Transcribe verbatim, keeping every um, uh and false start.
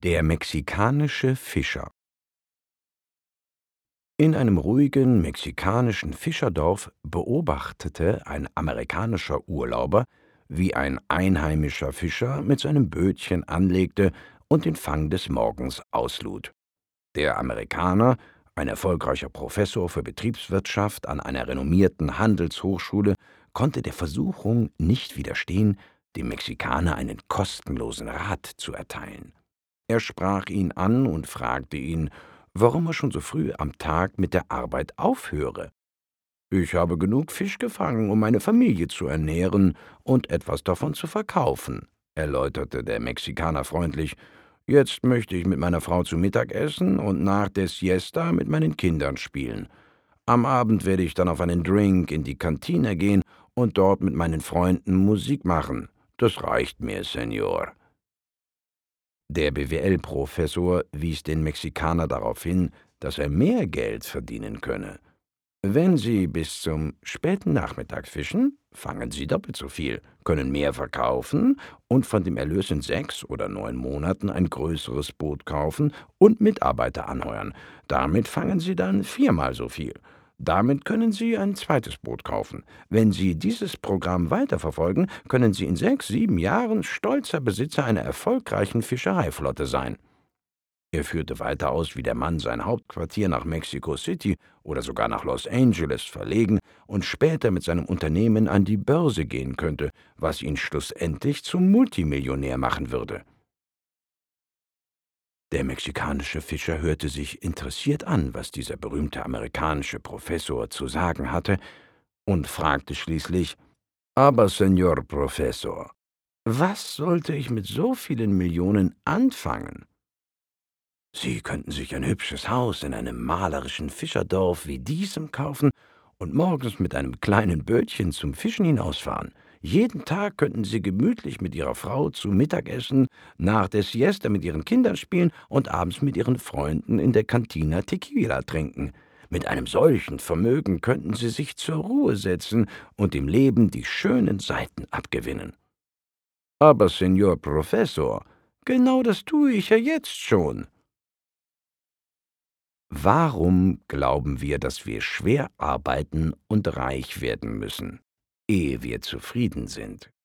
Der mexikanische Fischer. In einem ruhigen mexikanischen Fischerdorf beobachtete ein amerikanischer Urlauber, wie ein einheimischer Fischer mit seinem Bötchen anlegte und den Fang des Morgens auslud. Der Amerikaner, ein erfolgreicher Professor für Betriebswirtschaft an einer renommierten Handelshochschule, konnte der Versuchung nicht widerstehen, dem Mexikaner einen kostenlosen Rat zu erteilen. Er sprach ihn an und fragte ihn, warum er schon so früh am Tag mit der Arbeit aufhöre. »Ich habe genug Fisch gefangen, um meine Familie zu ernähren und etwas davon zu verkaufen«, erläuterte der Mexikaner freundlich. »Jetzt möchte ich mit meiner Frau zu Mittag essen und nach der Siesta mit meinen Kindern spielen. Am Abend werde ich dann auf einen Drink in die Kantine gehen und dort mit meinen Freunden Musik machen. Das reicht mir, Señor.« Der B W L-Professor wies den Mexikaner darauf hin, dass er mehr Geld verdienen könne. »Wenn Sie bis zum späten Nachmittag fischen, fangen Sie doppelt so viel, können mehr verkaufen und von dem Erlös in sechs oder neun Monaten ein größeres Boot kaufen und Mitarbeiter anheuern. Damit fangen Sie dann viermal so viel. Damit können Sie ein zweites Boot kaufen. Wenn Sie dieses Programm weiterverfolgen, können Sie in sechs, sieben Jahren stolzer Besitzer einer erfolgreichen Fischereiflotte sein.« Er führte weiter aus, wie der Mann sein Hauptquartier nach Mexico City oder sogar nach Los Angeles verlegen und später mit seinem Unternehmen an die Börse gehen könnte, was ihn schlussendlich zum Multimillionär machen würde. Der mexikanische Fischer hörte sich interessiert an, was dieser berühmte amerikanische Professor zu sagen hatte, und fragte schließlich, »Aber, Señor Professor, was sollte ich mit so vielen Millionen anfangen?« »Sie könnten sich ein hübsches Haus in einem malerischen Fischerdorf wie diesem kaufen und morgens mit einem kleinen Bötchen zum Fischen hinausfahren. Jeden Tag könnten Sie gemütlich mit Ihrer Frau zu Mittag essen, nach der Siesta mit Ihren Kindern spielen und abends mit Ihren Freunden in der Cantina Tequila trinken. Mit einem solchen Vermögen könnten Sie sich zur Ruhe setzen und dem Leben die schönen Seiten abgewinnen.« »Aber, Señor Professor, genau das tue ich ja jetzt schon.« Warum glauben wir, dass wir schwer arbeiten und reich werden müssen, ehe wir zufrieden sind?